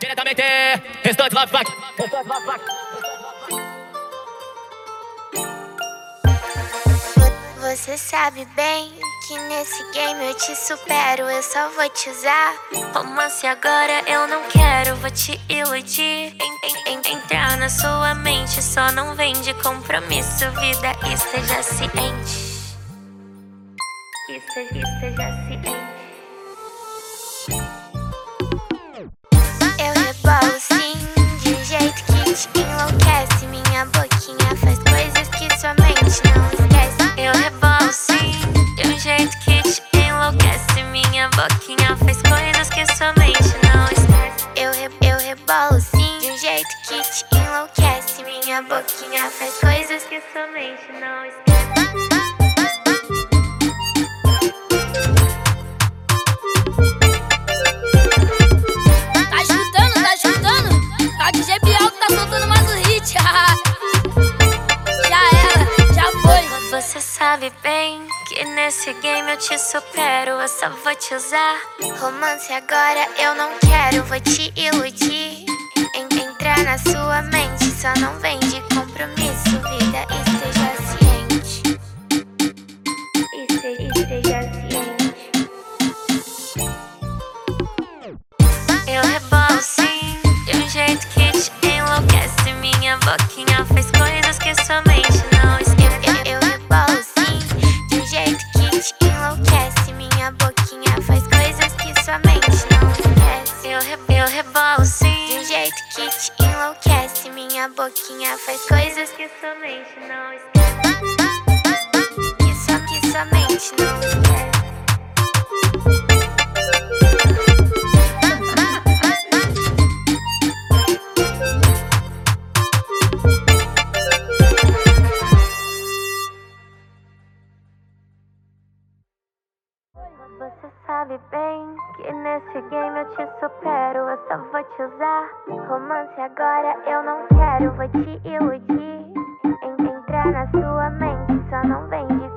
diretamente, Restante Love Pack. Você sabe bem que nesse game eu te supero, eu só vou te usar. Romance agora eu não quero, vou te iludir. Entrar na sua mente, só não vem de compromisso. Vida, esteja ciente. Esteja ciente. Eu rebolo sim, de um jeito que te enlouquece. Minha boquinha faz coisas que sua mente não esquece. Eu rebolo sim, de um jeito que te enlouquece. Minha boquinha faz coisas que sua mente não esquece. Eu rebolo sim, de um jeito que te enlouquece. Minha boquinha faz coisas que sua mente não esquece. A DJ Bial que tá soltando mais um hit. Já era, já foi. Você sabe bem que nesse game eu te supero, eu só vou te usar. Romance agora eu não quero, vou te iludir. Entrar na sua mente, só não vem de compromisso. Vida, esteja ciente. Esteja ciente. Eu rebolo sim, de um jeito que te enlouquece. Minha boquinha faz coisas que sua mente não esquece. Eu rebolo sim, de um jeito que te enlouquece. Minha boquinha faz coisas que sua mente não esquece. Eu rebolo sim, de um jeito que te enlouquece. Minha boquinha faz coisas que sua mente não esquece. Que sua mente não esquece. Você sabe bem que nesse game eu te supero, eu só vou te usar. Romance agora eu não quero, vou te iludir. Entrar na sua mente, só não vem de